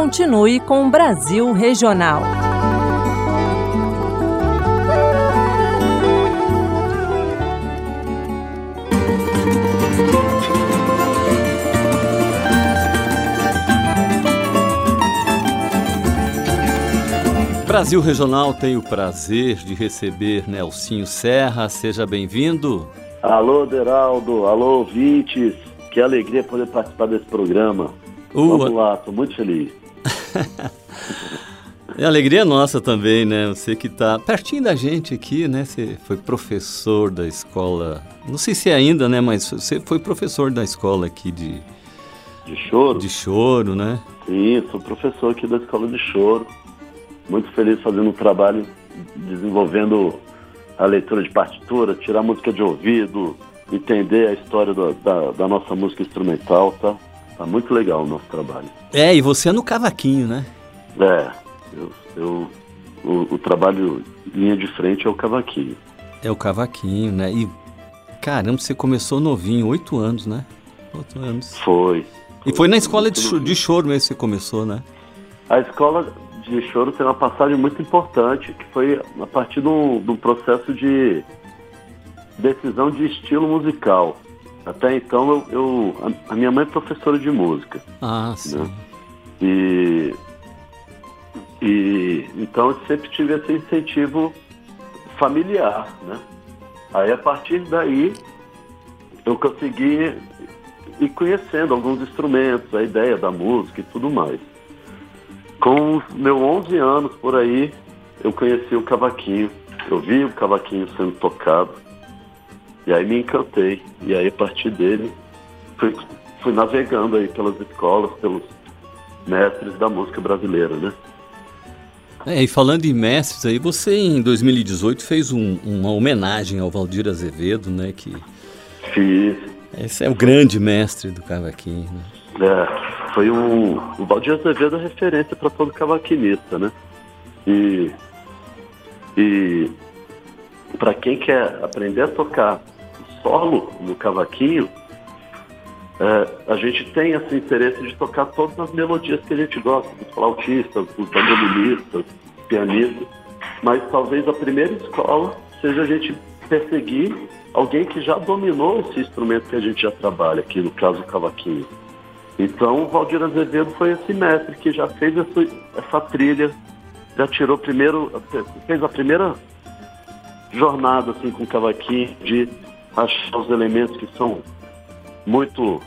continue com o Brasil Regional. Brasil Regional tem o prazer de receber Nelsinho Serra. Seja bem-vindo. Alô, Deraldo. Alô, ouvintes. Que alegria poder participar desse programa. Vamos lá, estou muito feliz. É alegria nossa também, né? Você que está pertinho da gente aqui, né? Você foi professor da escola, não sei se é ainda, né? Mas você foi professor da escola aqui de choro. De choro, né? Sim, sou professor aqui da escola de choro. Muito feliz fazendo um trabalho, desenvolvendo a leitura de partitura, tirar música de ouvido, entender a história da nossa música instrumental, tá? Tá muito legal o nosso trabalho. E você é no cavaquinho, né? O trabalho linha de frente é o cavaquinho. É o cavaquinho, né? E, caramba, você começou novinho, 8 anos, né? 8 anos. Foi. E foi na escola de choro mesmo que você começou, né? A escola de choro tem uma passagem muito importante, que foi a partir do processo de decisão de estilo musical. Até então, a minha mãe é professora de música. Ah, sim. Né? E então eu sempre tive esse incentivo familiar, né? Aí, a partir daí, eu consegui ir conhecendo alguns instrumentos, a ideia da música e tudo mais. Com os meus 11 anos, por aí, eu conheci o cavaquinho. Eu vi o cavaquinho sendo tocado. E aí me encantei. E aí, a partir dele, fui navegando aí pelas escolas, pelos mestres da música brasileira, né? E falando em mestres aí, você em 2018 fez uma homenagem ao Valdir Azevedo, né? Fiz. Esse é o grande mestre do cavaquinho, né? Foi o Valdir Azevedo é referência para todo cavaquinista, né? E para quem quer aprender a tocar solo no cavaquinho, a gente tem esse interesse de tocar todas as melodias que a gente gosta, os flautistas, os bandoneonistas, pianistas, mas talvez a primeira escola seja a gente perseguir alguém que já dominou esse instrumento que a gente já trabalha, aqui no caso o cavaquinho. Então o Valdir Azevedo foi esse mestre que já fez essa trilha, já tirou fez a primeira jornada assim, com o cavaquinho, de achar os elementos que são muito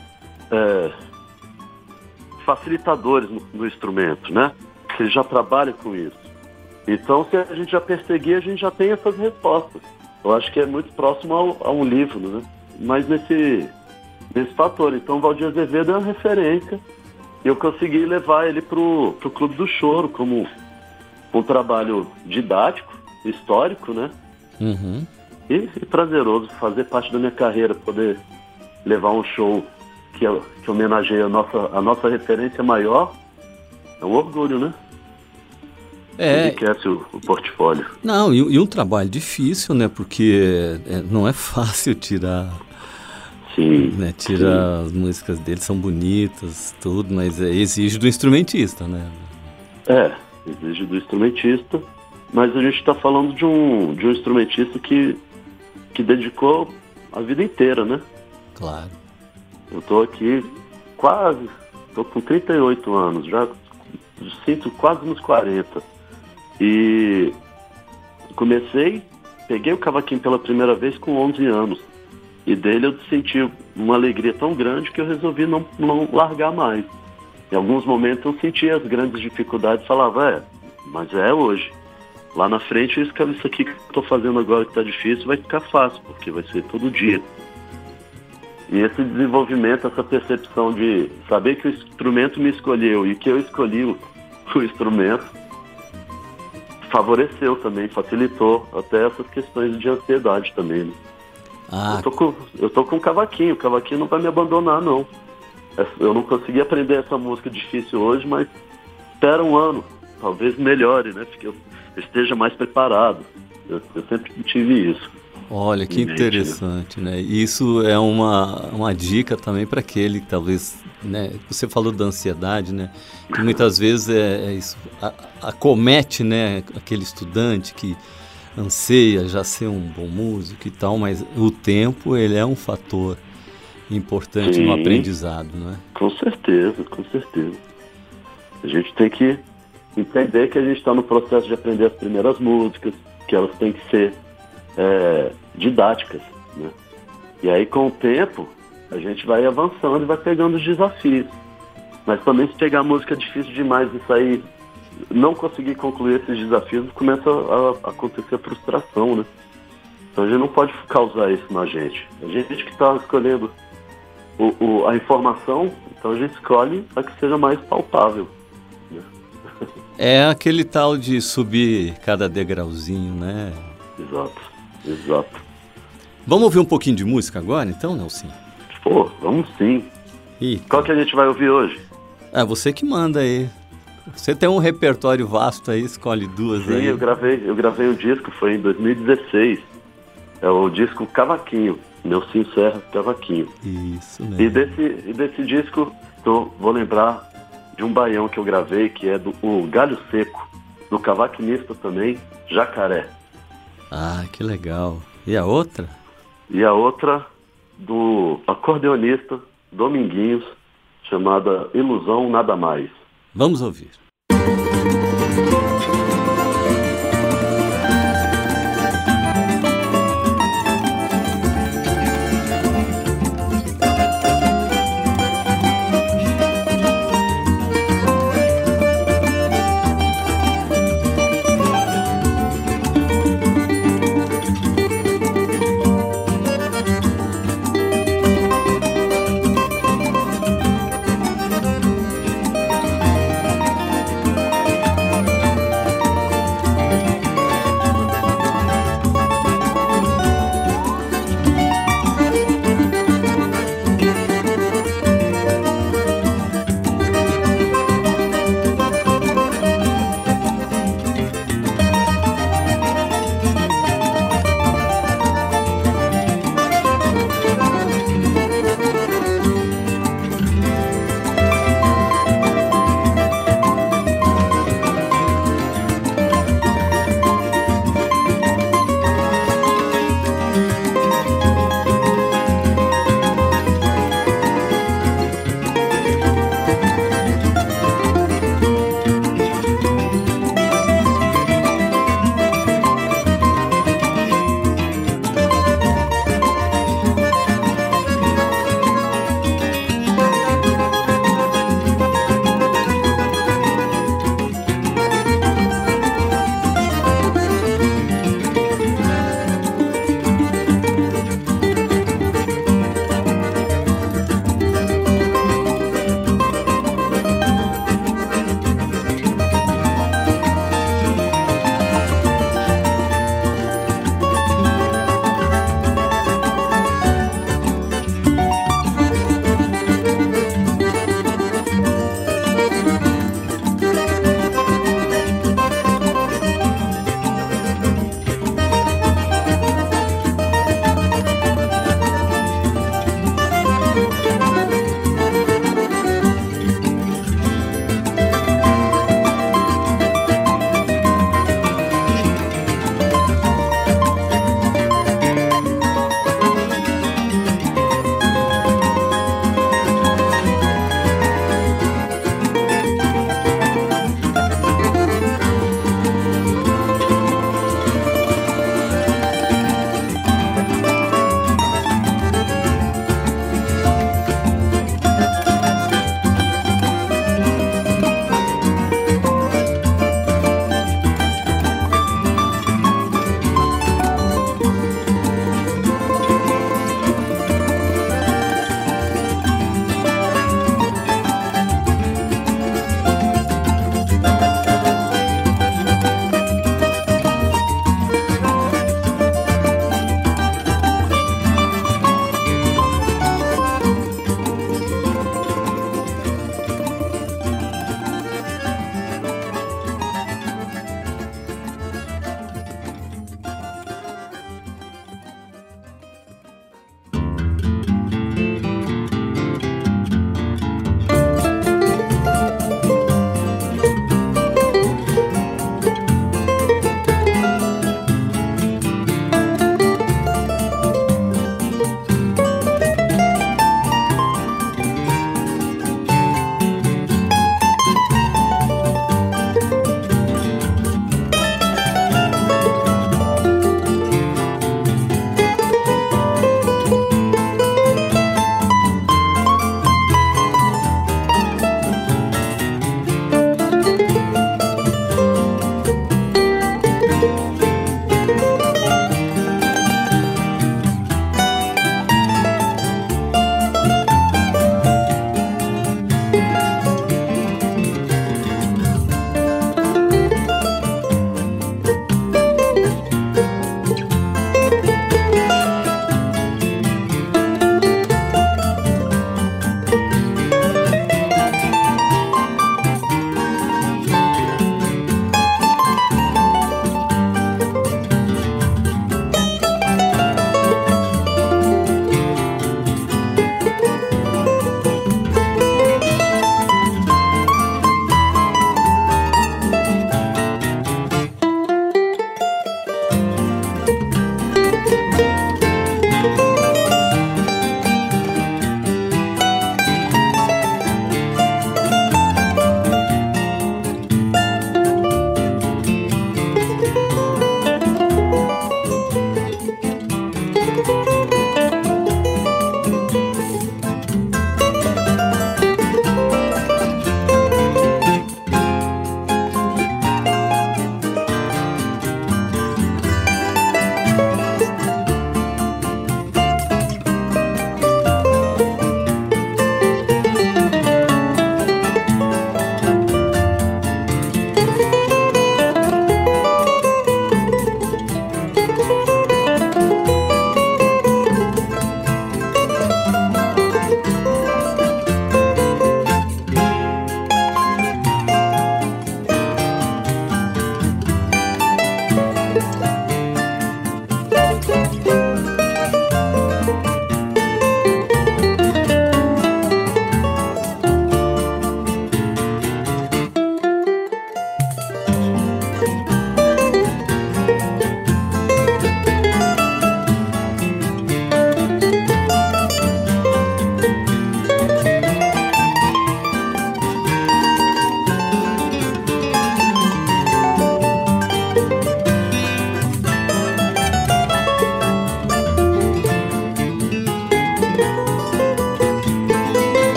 facilitadores no instrumento, né? Que ele já trabalha com isso. Então, se a gente já perseguir, a gente já tem essas respostas. Eu acho que é muito próximo a um livro, né? Mas nesse fator. Então, o Valdir Azevedo é uma referência. E eu consegui levar ele pro Clube do Choro como um trabalho didático, histórico, né? Uhum. E prazeroso fazer parte da minha carreira, poder levar um show que homenageia a nossa referência maior. É um orgulho, né? Enriquece o portfólio. Não, e um trabalho difícil, né? Porque não é fácil tirar. Sim. Né? Tirar as músicas dele, são bonitas, tudo, mas exige do instrumentista, né? Exige do instrumentista, mas a gente está falando de um instrumentista que dedicou a vida inteira, né? Claro. Eu estou aqui estou com 38 anos, já sinto quase nos 40. E peguei o cavaquinho pela primeira vez com 11 anos. E dele eu senti uma alegria tão grande que eu resolvi não largar mais. Em alguns momentos eu sentia as grandes dificuldades e falava, mas é hoje. Lá na frente, isso aqui que eu estou fazendo agora que está difícil vai ficar fácil, porque vai ser todo dia. E esse desenvolvimento, essa percepção de saber que o instrumento me escolheu e que eu escolhi o instrumento, favoreceu também, facilitou até essas questões de ansiedade também, né? Eu tô com o cavaquinho não vai me abandonar, não. Eu não consegui aprender essa música difícil hoje, mas espera um ano, talvez melhore, né? Porque eu esteja mais preparado. Eu sempre tive isso. Olha, que interessante, né? Isso é uma dica também para aquele que talvez, né? Você falou da ansiedade, né? Que muitas vezes isso acomete, né? Aquele estudante que anseia já ser um bom músico e tal, mas o tempo, ele é um fator importante Sim, no aprendizado, não é? Com certeza, com certeza. A gente tem que entender que a gente está no processo de aprender as primeiras músicas, que elas têm que ser didáticas, né? E aí, com o tempo, a gente vai avançando e vai pegando os desafios. Mas também, se pegar música difícil demais e sair, não conseguir concluir esses desafios, começa a acontecer frustração, né? Então, a gente não pode causar isso na gente. A gente que está escolhendo a informação, então a gente escolhe a que seja mais palpável, né? É aquele tal de subir cada degrauzinho, né? Exato. Vamos ouvir um pouquinho de música agora, então, Nelson? Pô, vamos sim. Qual que a gente vai ouvir hoje? Você que manda aí. Você tem um repertório vasto aí, escolhe duas. Sim, aí. eu gravei um disco, foi em 2016. É o disco Cavaquinho, Nelson Serra Cavaquinho. Isso mesmo. E desse disco, vou lembrar de um baião que eu gravei, que é o Galho Seco, do cavaquinista também, Jacaré. Ah, que legal. E a outra? E a outra do acordeonista Dominguinhos, chamada Ilusão Nada Mais. Vamos ouvir.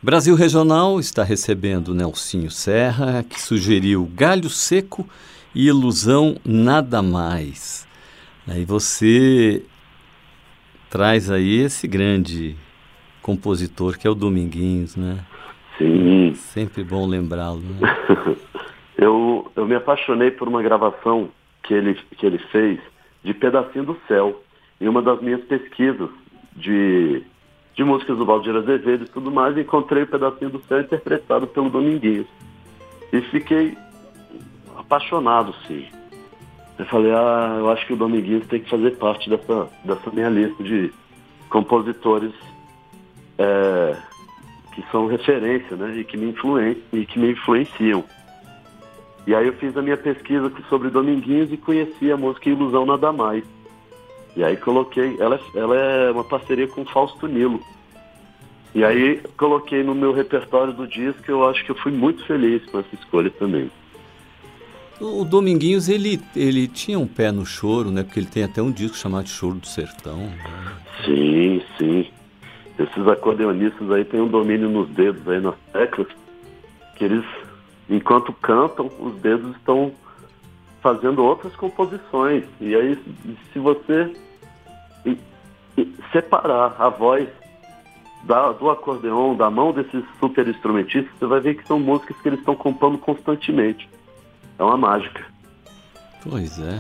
Brasil Regional está recebendo Nelsinho Serra, que sugeriu Galho Seco e Ilusão Nada Mais. Aí você traz aí esse grande compositor que é o Dominguinhos, né? Sim. Sempre bom lembrá-lo, né? Eu me apaixonei por uma gravação que ele fez de Pedacinho do Céu. Em uma das minhas pesquisas de músicas do Valdir Azevedo e tudo mais, encontrei o Pedacinho do Céu interpretado pelo Dominguinhos. E fiquei apaixonado, sim. Eu falei, eu acho que o Dominguinhos tem que fazer parte dessa minha lista de compositores que são referência, né? E que me influenciam. E aí eu fiz a minha pesquisa sobre Dominguinhos e conheci a música Ilusão Nada Mais. E aí coloquei, ela é uma parceria com Fausto Nilo. E aí coloquei no meu repertório do disco, eu acho que eu fui muito feliz com essa escolha também. O Dominguinhos, ele tinha um pé no choro, né? Porque ele tem até um disco chamado Choro do Sertão. Né? Sim, sim. Esses acordeonistas aí têm um domínio nos dedos aí, nas teclas, que eles, enquanto cantam, os dedos estão fazendo outras composições. E aí, se você separar a voz do acordeon, da mão desses super instrumentistas, você vai ver que são músicas que eles estão compondo constantemente. É uma mágica. Pois é.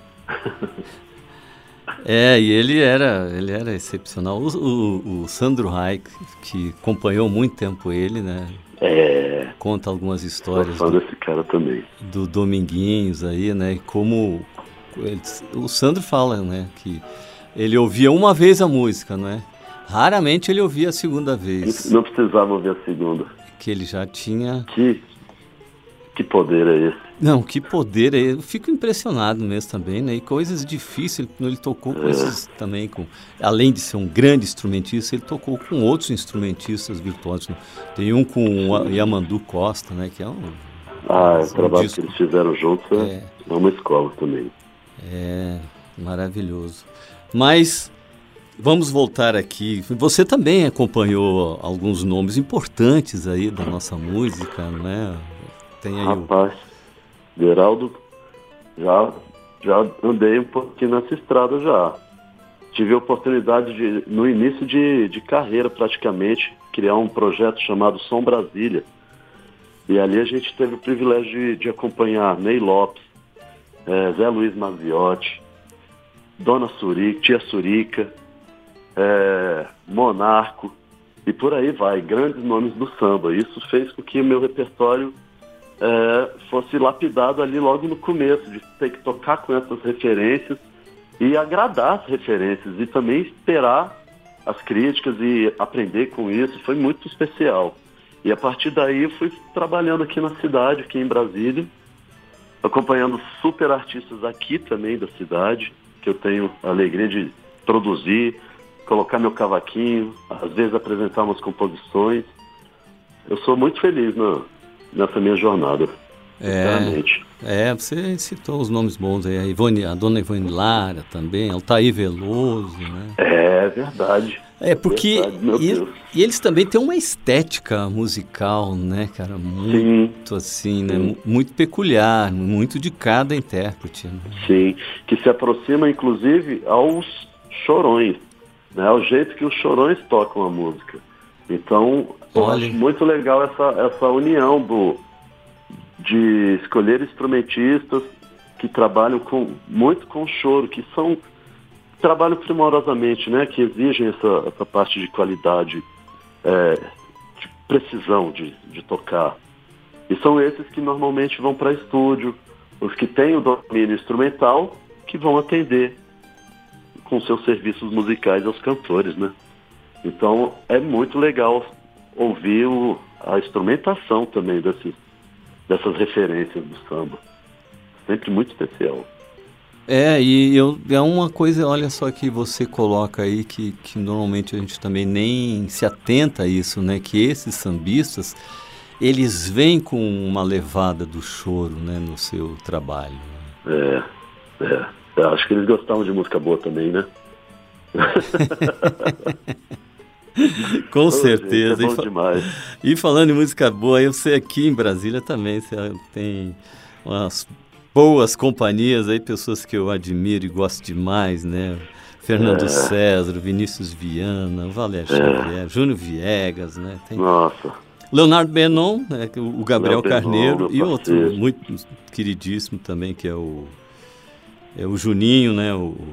E ele era excepcional. O Sandro Reich, que acompanhou muito tempo ele, né? Conta algumas histórias. Sou fã desse cara também. Do Dominguinhos aí, né? Como o Sandro fala, né? Que ele ouvia uma vez a música, né? Raramente ele ouvia a segunda vez. Não precisava ouvir a segunda. Que ele já tinha... Que poder é esse? Não, que poder é esse? Eu fico impressionado mesmo também, né? E coisas difíceis, ele tocou com esses também, além de ser um grande instrumentista, ele tocou com outros instrumentistas virtuosos. Né? Tem um com o Yamandu Costa, né? Que é o trabalho disco que eles fizeram juntos é uma escola também. Maravilhoso. Mas... vamos voltar aqui. Você também acompanhou alguns nomes importantes aí da nossa música, né? Tem aí Rapaz, Geraldo, já andei um pouquinho nessa estrada já. Tive a oportunidade no início de carreira praticamente, criar um projeto chamado Som Brasília. E ali a gente teve o privilégio de acompanhar Ney Lopes, Zé Luiz Maziotti, Dona Surica, Tia Surica, Monarco, e por aí vai, grandes nomes do samba. Isso fez com que o meu repertório fosse lapidado ali logo no começo, de ter que tocar com essas referências e agradar as referências, e também esperar as críticas e aprender com isso. Foi muito especial. E a partir daí eu fui trabalhando aqui na cidade, aqui em Brasília, acompanhando super artistas aqui também da cidade, que eu tenho a alegria de produzir, colocar meu cavaquinho, às vezes apresentar umas composições. Eu sou muito feliz nessa minha jornada, sinceramente. Você citou os nomes bons aí, a Dona Ivone Lara também, Altair Veloso, né? É verdade. Porque e eles também têm uma estética musical, né, cara, muito assim, né, muito peculiar, muito de cada intérprete. Né? Sim, que se aproxima inclusive aos chorões. É o jeito que os chorões tocam a música. Então, eu acho muito legal essa união de escolher instrumentistas que trabalham muito com choro, que trabalham primorosamente, né? Que exigem essa parte de qualidade, de precisão de tocar. E são esses que normalmente vão para estúdio, os que têm o domínio instrumental, que vão atender com seus serviços musicais aos cantores, né? Então é muito legal ouvir a instrumentação também dessas referências do samba. Sempre muito especial. É uma coisa, olha só, que você coloca aí, que normalmente a gente também nem se atenta a isso, né? Que esses sambistas, eles vêm com uma levada do choro, né, no seu trabalho. Acho que eles gostavam de música boa também, né? Com certeza. Gente, é bom demais. E falando em música boa, eu sei aqui em Brasília também, você tem umas boas companhias aí, pessoas que eu admiro e gosto demais, né? Fernando César, Vinícius Viana, Valério Xavier, Júnior Viegas, né? Tem Nossa. Leonardo Benon, né? O Gabriel Carneiro Benon, e outro muito queridíssimo também, que é o Juninho, né?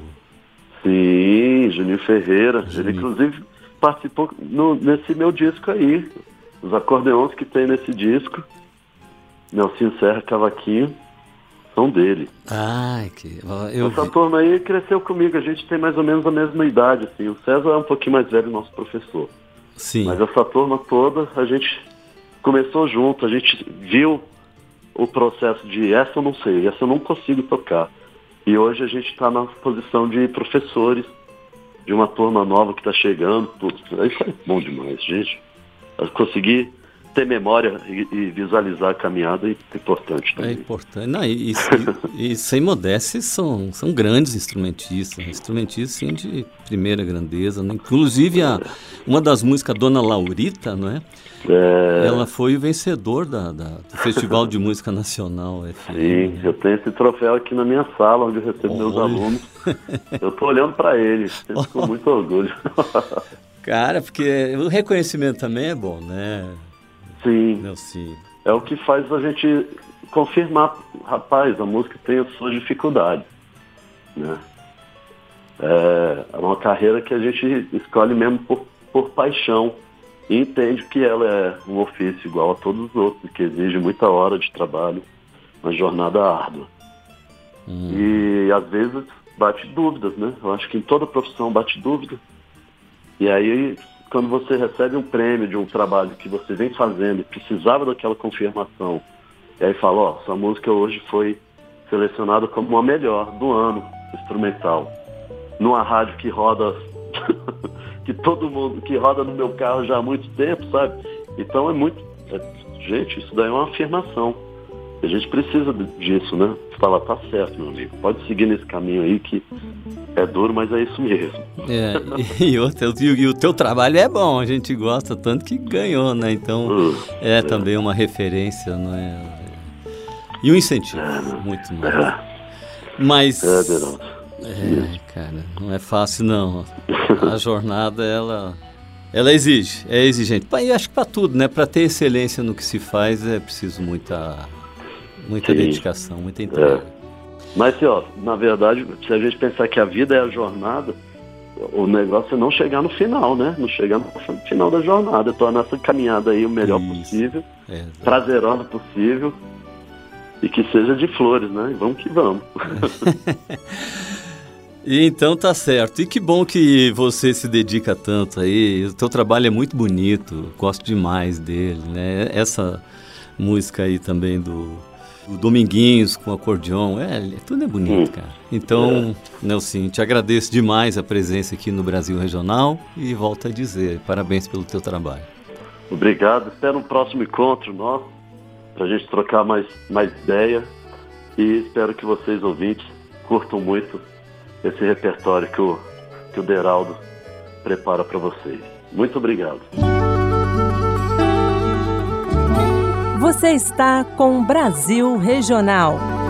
Sim, Juninho Ferreira. Ele, inclusive, participou nesse meu disco aí. Os acordeões que tem nesse disco, Nelsinho Serra Cavaquinho, são dele. Ai, Essa turma aí cresceu comigo. A gente tem mais ou menos a mesma idade, assim. O César é um pouquinho mais velho, nosso professor. Sim. Mas essa turma toda, a gente começou junto. A gente viu o processo de essa eu não sei, essa eu não consigo tocar. E hoje a gente está na posição de professores de uma turma nova que está chegando. Tudo. Isso é bom demais, gente. Conseguir ter memória e visualizar a caminhada é importante também. É importante. Não, e sem modéstia, são grandes instrumentistas sim, de primeira grandeza. Né? Inclusive, uma das músicas, Dona Laurita, não é? Ela foi o vencedor do Festival de Música Nacional. FM, sim, né? Eu tenho esse troféu aqui na minha sala, onde eu recebo meus alunos. Eu estou olhando para ele, sempre com muito orgulho. Cara, porque o reconhecimento também é bom, né? Sim. Sim. É o que faz a gente confirmar, rapaz, a música tem as suas dificuldades, né? É uma carreira que a gente escolhe mesmo por paixão e entende que ela é um ofício igual a todos os outros, que exige muita hora de trabalho, uma jornada árdua. E às vezes bate dúvidas, né? Eu acho que em toda profissão bate dúvida. E aí, quando você recebe um prêmio de um trabalho que você vem fazendo e precisava daquela confirmação, e aí fala, ó, sua música hoje foi selecionada como a melhor do ano instrumental, numa rádio que roda, que todo mundo, que roda no meu carro já há muito tempo, sabe? Então gente, isso daí é uma afirmação. A gente precisa disso, né? Falar, tá certo, meu amigo, pode seguir nesse caminho aí que é duro, mas é isso mesmo. E o teu trabalho é bom, a gente gosta tanto que ganhou, né? Então também uma referência, não é? E um incentivo, muito mais. Mas, cara, não é fácil não. A jornada, ela exige, é exigente. E acho que para tudo, né? Para ter excelência no que se faz é preciso muita dedicação, muita entrega. Mas, na verdade, se a gente pensar que a vida é a jornada, o negócio é não chegar no final, né? Não chegar no final da jornada. Tornar essa caminhada aí o melhor possível, prazerosa possível e que seja de flores, né? E vamos que vamos. E então tá certo. E que bom que você se dedica tanto aí. O teu trabalho é muito bonito, gosto demais dele, né? Essa música aí também do Dominguinhos com acordeon, tudo é bonito, cara. Então, Nelsinho, te agradeço demais a presença aqui no Brasil Regional e volto a dizer, parabéns pelo teu trabalho. Obrigado, espero um próximo encontro nosso, pra gente trocar mais ideia e espero que vocês, ouvintes, curtam muito esse repertório que o Deraldo prepara para vocês. Muito obrigado. Você está com Brasil Regional.